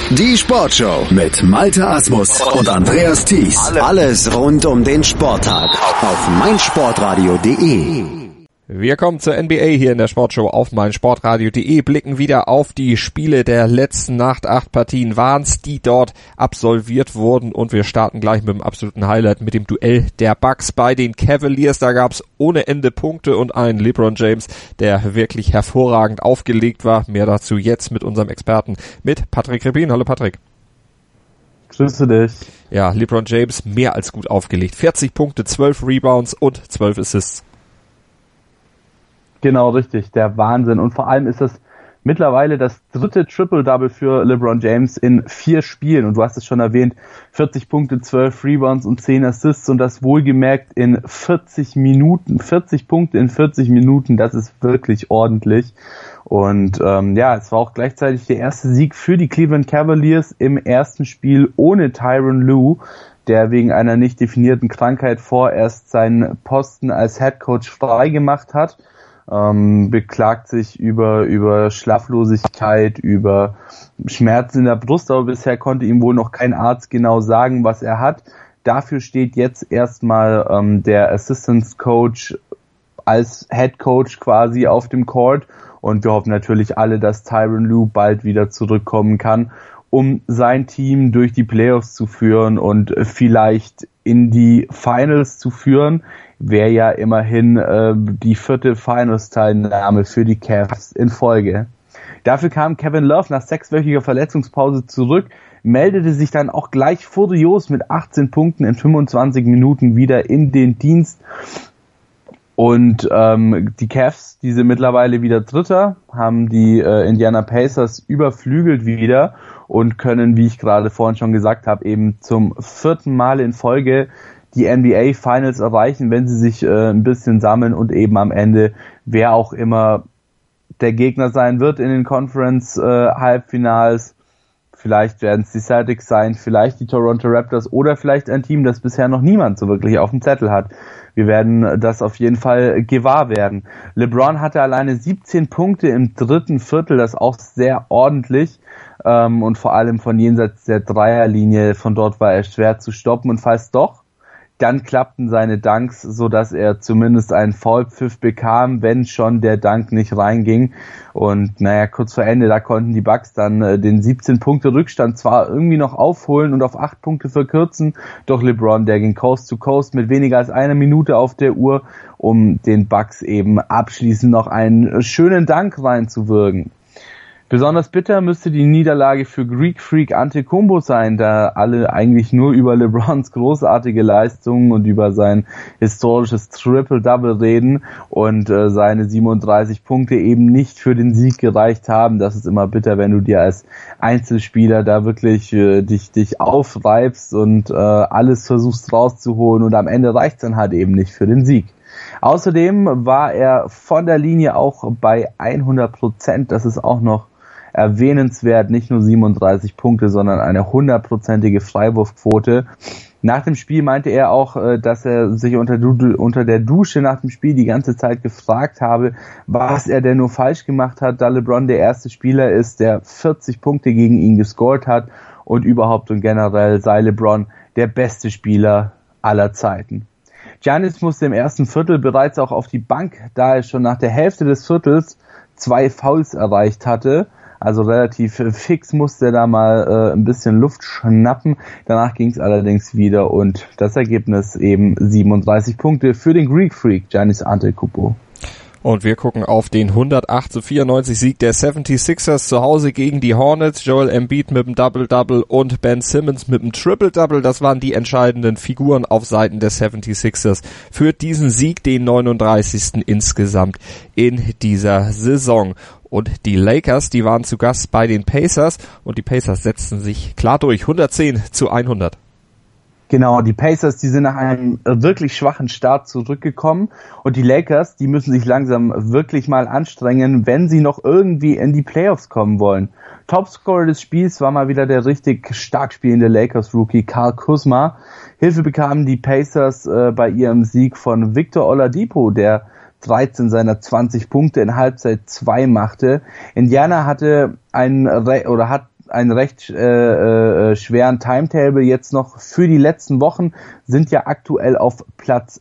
Die Sportshow mit Malte Asmus und Andreas Thies. Alles rund um den Sporttag auf meinsportradio.de. Wir kommen zur NBA hier in der Sportshow auf meinsportradio.de, blicken wieder auf die Spiele der letzten Nacht. 8 Partien waren's, die dort absolviert wurden, und wir starten gleich mit dem absoluten Highlight, mit dem Duell der Bucks bei den Cavaliers. Da gab's ohne Ende Punkte und einen LeBron James, der wirklich hervorragend aufgelegt war. Mehr dazu jetzt mit unserem Experten, mit Patrick Rebin. Hallo Patrick. Grüße dich. Ja, LeBron James mehr als gut aufgelegt. 40 Punkte, 12 Rebounds und 12 Assists. Genau, richtig, der Wahnsinn. Und vor allem ist das mittlerweile das dritte Triple-Double für LeBron James in 4 Spielen. Und du hast es schon erwähnt, 40 Punkte, 12 Rebounds und 10 Assists. Und das wohlgemerkt in 40 Minuten. 40 Punkte in 40 Minuten, das ist wirklich ordentlich. Und es war auch gleichzeitig der erste Sieg für die Cleveland Cavaliers im ersten Spiel ohne Tyronn Lue, der wegen einer nicht definierten Krankheit vorerst seinen Posten als Headcoach freigemacht hat. Beklagt sich über Schlaflosigkeit, über Schmerzen in der Brust, aber bisher konnte ihm wohl noch kein Arzt genau sagen, was er hat. Dafür steht jetzt erstmal der Assistant Coach als Head Coach quasi auf dem Court, und wir hoffen natürlich alle, dass Tyronn Lue bald wieder zurückkommen kann, um sein Team durch die Playoffs zu führen und vielleicht in die Finals zu führen. Wäre ja immerhin die 4. Finals-Teilnahme für die Cavs in Folge. Dafür kam Kevin Love nach 6-wöchiger Verletzungspause zurück, meldete sich dann auch gleich furios mit 18 Punkten in 25 Minuten wieder in den Dienst. Und die Cavs, die sind mittlerweile wieder Dritter, haben die Indiana Pacers überflügelt wieder und können, wie ich gerade vorhin schon gesagt habe, eben zum 4. Mal in Folge die NBA Finals erreichen, wenn sie sich ein bisschen sammeln und eben am Ende, wer auch immer der Gegner sein wird in den Conference Halbfinals, vielleicht werden es die Celtics sein, vielleicht die Toronto Raptors oder vielleicht ein Team, das bisher noch niemand so wirklich auf dem Zettel hat. Wir werden das auf jeden Fall gewahr werden. LeBron hatte alleine 17 Punkte im dritten Viertel, das ist auch sehr ordentlich, und vor allem von jenseits der Dreierlinie, von dort war er schwer zu stoppen, und falls doch, dann klappten seine Dunks, so dass er zumindest einen Foulpfiff bekam, wenn schon der Dunk nicht reinging. Und kurz vor Ende, da konnten die Bucks dann den 17-Punkte-Rückstand zwar irgendwie noch aufholen und auf 8 Punkte verkürzen, doch LeBron, der ging Coast to Coast mit weniger als 1 Minute auf der Uhr, um den Bucks eben abschließend noch einen schönen Dunk reinzuwirken. Besonders bitter müsste die Niederlage für Greek Freak Antetokounmpo sein, da alle eigentlich nur über LeBrons großartige Leistungen und über sein historisches Triple-Double reden und seine 37 Punkte eben nicht für den Sieg gereicht haben. Das ist immer bitter, wenn du dir als Einzelspieler da wirklich dich aufreibst und alles versuchst rauszuholen, und am Ende reicht's dann halt eben nicht für den Sieg. Außerdem war er von der Linie auch bei 100%, das ist auch noch erwähnenswert, nicht nur 37 Punkte, sondern eine 100%ige Freiwurfquote. Nach dem Spiel meinte er auch, dass er sich unter der Dusche nach dem Spiel die ganze Zeit gefragt habe, was er denn nur falsch gemacht hat, da LeBron der erste Spieler ist, der 40 Punkte gegen ihn gescored hat, und überhaupt und generell sei LeBron der beste Spieler aller Zeiten. Giannis musste im ersten Viertel bereits auch auf die Bank, da er schon nach der Hälfte des Viertels 2 Fouls erreicht hatte. Also relativ fix musste er da mal ein bisschen Luft schnappen. Danach ging es allerdings wieder, und das Ergebnis eben 37 Punkte für den Greek Freak Giannis Antetokounmpo. Und wir gucken auf den 108-94 Sieg der 76ers zu Hause gegen die Hornets. Joel Embiid mit dem Double-Double und Ben Simmons mit dem Triple-Double. Das waren die entscheidenden Figuren auf Seiten der 76ers für diesen Sieg, den 39. insgesamt in dieser Saison. Und die Lakers, die waren zu Gast bei den Pacers, und die Pacers setzten sich klar durch, 110-100. Genau, die Pacers, die sind nach einem wirklich schwachen Start zurückgekommen, und die Lakers, die müssen sich langsam wirklich mal anstrengen, wenn sie noch irgendwie in die Playoffs kommen wollen. Topscorer des Spiels war mal wieder der richtig stark spielende Lakers-Rookie Kyle Kuzma. Hilfe bekamen die Pacers bei ihrem Sieg von Victor Oladipo, der 13 seiner 20 Punkte in Halbzeit 2 machte. Indiana hat einen recht schweren Timetable jetzt noch für die letzten Wochen, sind ja aktuell auf Platz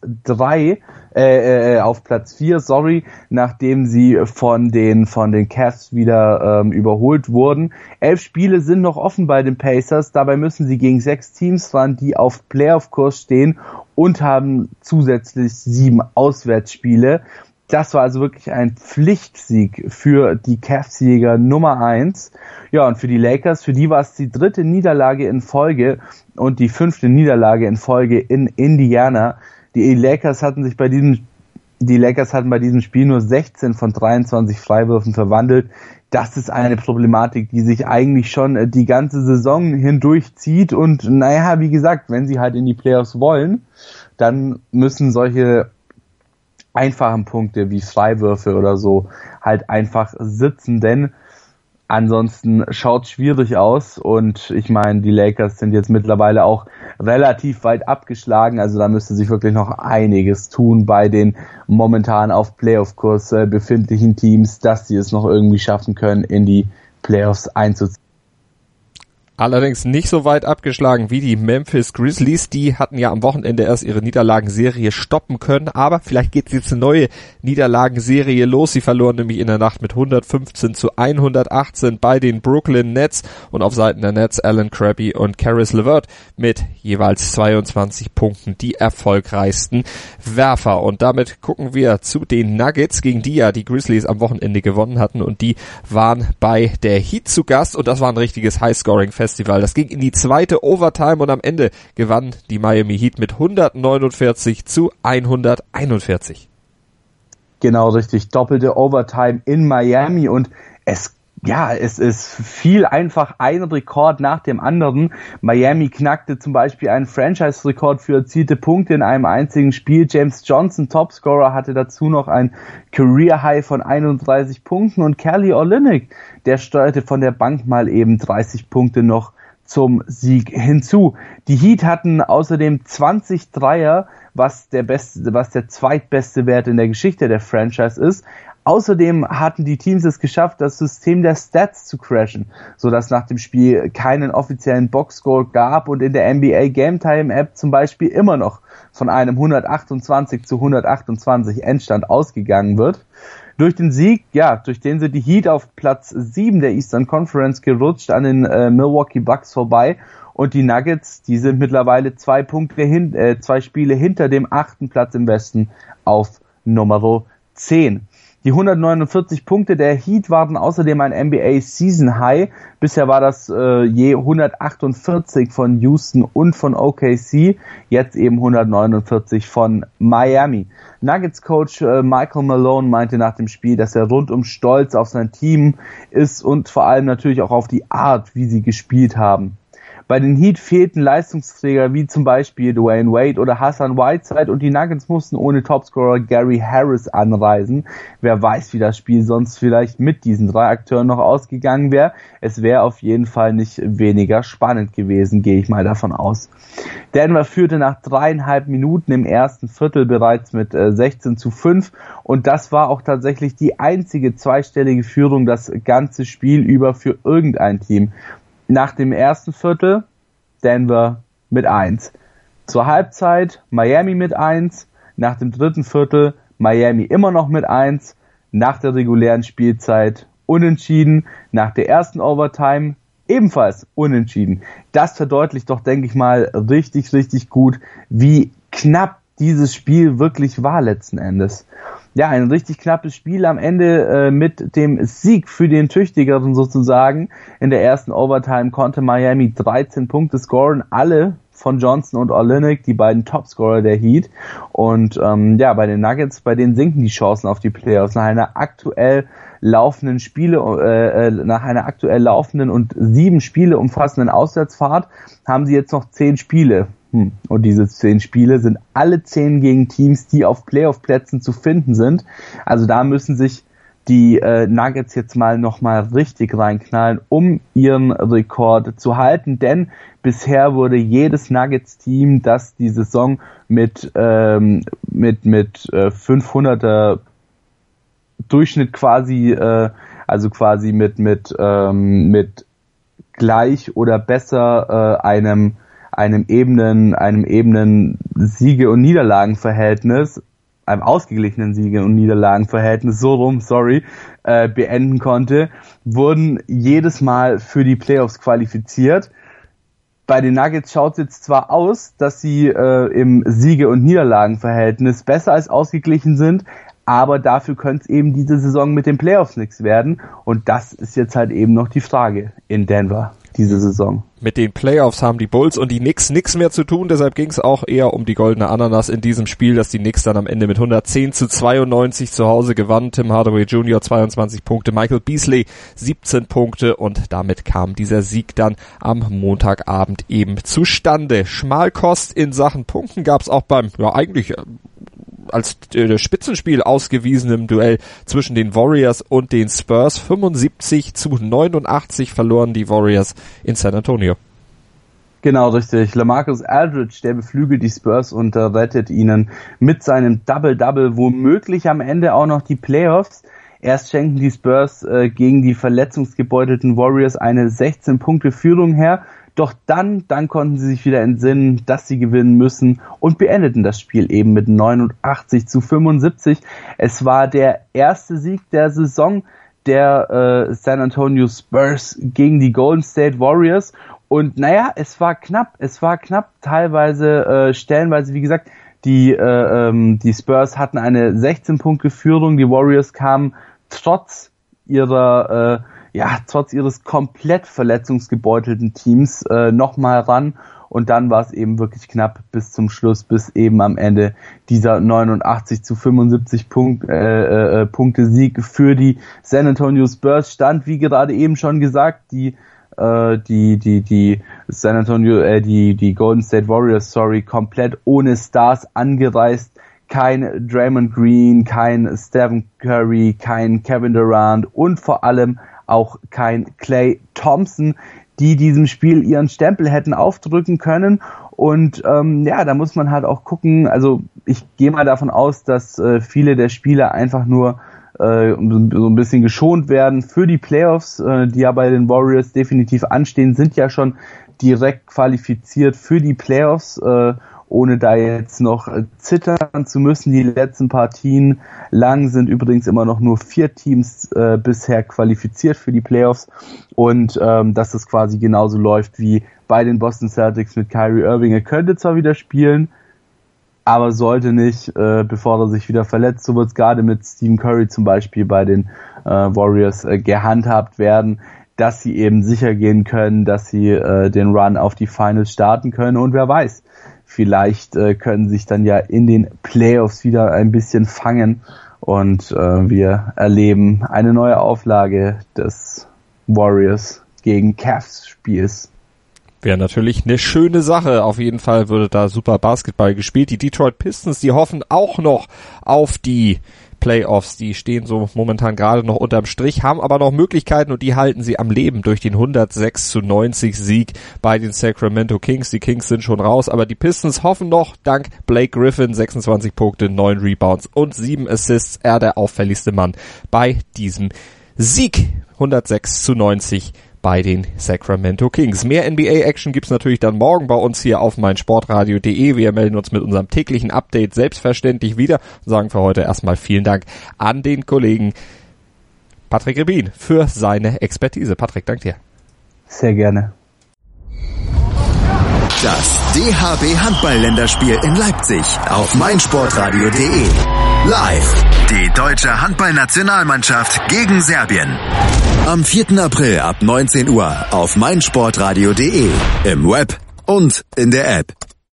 4, nachdem sie von den Cavs wieder überholt wurden. 11 Spiele sind noch offen bei den Pacers, dabei müssen sie gegen 6 Teams ran, die auf Playoff-Kurs stehen und haben zusätzlich 7 Auswärtsspiele. Das war also wirklich ein Pflichtsieg für die Cavs-Jäger Nummer 1. Ja, und für die Lakers, für die war es die 3. Niederlage in Folge und die 5. Niederlage in Folge in Indiana. Die Lakers hatten bei diesem Spiel nur 16 von 23 Freiwürfen verwandelt. Das ist eine Problematik, die sich eigentlich schon die ganze Saison hindurch zieht. Und naja, wie gesagt, wenn sie halt in die Playoffs wollen, dann müssen solche einfachen Punkte wie Freiwürfe oder so halt einfach sitzen, denn ansonsten schaut's schwierig aus und ich meine, die Lakers sind jetzt mittlerweile auch relativ weit abgeschlagen, also da müsste sich wirklich noch einiges tun bei den momentan auf Playoff-Kurs befindlichen Teams, dass sie es noch irgendwie schaffen können, in die Playoffs einzuziehen. Allerdings nicht so weit abgeschlagen wie die Memphis Grizzlies. Die hatten ja am Wochenende erst ihre Niederlagenserie stoppen können, aber vielleicht geht jetzt eine neue Niederlagenserie los. Sie verloren nämlich in der Nacht mit 115-118 bei den Brooklyn Nets und auf Seiten der Nets Alan Krabby und Caris LeVert mit jeweils 22 Punkten die erfolgreichsten Werfer. Und damit gucken wir zu den Nuggets, gegen die ja die Grizzlies am Wochenende gewonnen hatten und die waren bei der Heat zu Gast und das war ein richtiges High-Scoring-Festival. Das ging in die zweite Overtime und am Ende gewann die Miami Heat mit 149-141. Genau, richtig. Doppelte Overtime in Miami und es fiel einfach ein Rekord nach dem anderen. Miami knackte zum Beispiel einen Franchise-Rekord für erzielte Punkte in einem einzigen Spiel. James Johnson, Topscorer, hatte dazu noch ein Career-High von 31 Punkten und Kelly Olynyk, der steuerte von der Bank mal eben 30 Punkte noch zum Sieg hinzu. Die Heat hatten außerdem 20 Dreier, was der zweitbeste Wert in der Geschichte der Franchise ist. Außerdem hatten die Teams es geschafft, das System der Stats zu crashen, sodass nach dem Spiel keinen offiziellen Boxscore gab und in der NBA Game Time App zum Beispiel immer noch von einem 128-128 Endstand ausgegangen wird. Durch den Sieg, durch den sind die Heat auf Platz 7 der Eastern Conference gerutscht an den Milwaukee Bucks vorbei und die Nuggets, die sind mittlerweile 2 Spiele hinter dem 8. Platz im Westen auf Nummer 10. Die 149 Punkte der Heat waren außerdem ein NBA Season High. Bisher war das je 148 von Houston und von OKC, jetzt eben 149 von Miami. Nuggets Coach Michael Malone meinte nach dem Spiel, dass er rundum stolz auf sein Team ist und vor allem natürlich auch auf die Art, wie sie gespielt haben. Bei den Heat fehlten Leistungsträger wie zum Beispiel Dwayne Wade oder Hassan Whiteside und die Nuggets mussten ohne Topscorer Gary Harris anreisen. Wer weiß, wie das Spiel sonst vielleicht mit diesen 3 Akteuren noch ausgegangen wäre. Es wäre auf jeden Fall nicht weniger spannend gewesen, gehe ich mal davon aus. Denver führte nach 3,5 Minuten im ersten Viertel bereits mit 16-5 und das war auch tatsächlich die einzige zweistellige Führung das ganze Spiel über für irgendein Team. Nach dem ersten Viertel Denver mit 1. Zur Halbzeit Miami mit 1. Nach dem dritten Viertel Miami immer noch mit 1. Nach der regulären Spielzeit unentschieden. Nach der ersten Overtime ebenfalls unentschieden. Das verdeutlicht doch, denke ich mal, richtig, richtig gut, wie knapp dieses Spiel wirklich war letzten Endes. Ja, ein richtig knappes Spiel am Ende mit dem Sieg für den Tüchtigeren sozusagen. In der ersten Overtime konnte Miami 13 Punkte scoren, alle von Johnson und Olynyk, die beiden Topscorer der Heat. Und bei den Nuggets, bei denen sinken die Chancen auf die Playoffs. Nach einer aktuell laufenden und 7 Spiele umfassenden Auswärtsfahrt haben sie jetzt noch 10 Spiele. Und diese 10 Spiele sind alle 10 gegen Teams, die auf Playoff-Plätzen zu finden sind. Also da müssen sich die Nuggets jetzt nochmal richtig reinknallen, um ihren Rekord zu halten. Denn bisher wurde jedes Nuggets-Team, das die Saison mit 500er Durchschnitt quasi, mit gleich oder besser einem ebenen Siege- und Niederlagenverhältnis, einem ausgeglichenen Siege- und Niederlagenverhältnis, beenden konnte, wurden jedes Mal für die Playoffs qualifiziert. Bei den Nuggets schaut es jetzt zwar aus, dass sie im Siege- und Niederlagenverhältnis besser als ausgeglichen sind, aber dafür könnte es eben diese Saison mit den Playoffs nichts werden. Und das ist jetzt halt eben noch die Frage in Denver diese Saison. Mit den Playoffs haben die Bulls und die Knicks nichts mehr zu tun, deshalb ging es auch eher um die goldene Ananas in diesem Spiel, dass die Knicks dann am Ende mit 110-92 zu Hause gewannen. Tim Hardaway Jr. 22 Punkte, Michael Beasley 17 Punkte und damit kam dieser Sieg dann am Montagabend eben zustande. Schmalkost in Sachen Punkten gab es auch beim, als Spitzenspiel ausgewiesenem Duell zwischen den Warriors und den Spurs. 75-89 verloren die Warriors in San Antonio. Genau, richtig. LaMarcus Aldridge, der beflügelt die Spurs und rettet ihnen mit seinem Double-Double womöglich am Ende auch noch die Playoffs. Erst schenken die Spurs gegen die verletzungsgebeutelten Warriors eine 16-Punkte-Führung her. Doch dann konnten sie sich wieder entsinnen, dass sie gewinnen müssen und beendeten das Spiel eben mit 89-75. Es war der erste Sieg der Saison der San Antonio Spurs gegen die Golden State Warriors. Und es war knapp, teilweise, stellenweise, wie gesagt, die Spurs hatten eine 16-Punkte-Führung, die Warriors kamen trotz ihres komplett verletzungsgebeutelten Teams nochmal ran und dann war es eben wirklich knapp bis zum Schluss, bis eben am Ende dieser 89-75 Punkte Sieg für die San Antonio Spurs stand. Wie gerade eben schon gesagt, die Golden State Warriors, komplett ohne Stars angereist. Kein Draymond Green, kein Stephen Curry, kein Kevin Durant und vor allem auch kein Klay Thompson, die diesem Spiel ihren Stempel hätten aufdrücken können. Und da muss man halt auch gucken, also ich gehe mal davon aus, dass viele der Spieler einfach nur so ein bisschen geschont werden für die Playoffs, die ja bei den Warriors definitiv anstehen, sind ja schon direkt qualifiziert für die Playoffs, ohne da jetzt noch zittern zu müssen. Die letzten Partien lang sind übrigens immer noch nur 4 Teams bisher qualifiziert für die Playoffs und dass das quasi genauso läuft wie bei den Boston Celtics mit Kyrie Irving. Er könnte zwar wieder spielen, aber sollte nicht, bevor er sich wieder verletzt. So wird es gerade mit Stephen Curry zum Beispiel bei den Warriors gehandhabt werden, dass sie eben sicher gehen können, dass sie den Run auf die Finals starten können. Und wer weiß, vielleicht können sich dann ja in den Playoffs wieder ein bisschen fangen und wir erleben eine neue Auflage des Warriors gegen Cavs Spiels. Wäre natürlich eine schöne Sache. Auf jeden Fall würde da super Basketball gespielt. Die Detroit Pistons, die hoffen auch noch auf die Playoffs. Die stehen so momentan gerade noch unterm Strich, haben aber noch Möglichkeiten und die halten sie am Leben durch den 106-90 Sieg bei den Sacramento Kings. Die Kings sind schon raus, aber die Pistons hoffen noch, dank Blake Griffin, 26 Punkte, 9 Rebounds und 7 Assists. Er der auffälligste Mann bei diesem Sieg. 106-90 bei den Sacramento Kings. Mehr NBA-Action gibt's natürlich dann morgen bei uns hier auf meinsportradio.de. Wir melden uns mit unserem täglichen Update selbstverständlich wieder und sagen für heute erstmal vielen Dank an den Kollegen Patrick Rebin für seine Expertise. Patrick, danke dir. Sehr gerne. Das DHB Handball-Länderspiel in Leipzig auf meinsportradio.de. Live. Die deutsche Handballnationalmannschaft gegen Serbien. Am 4. April ab 19 Uhr auf meinsportradio.de. Im Web und in der App.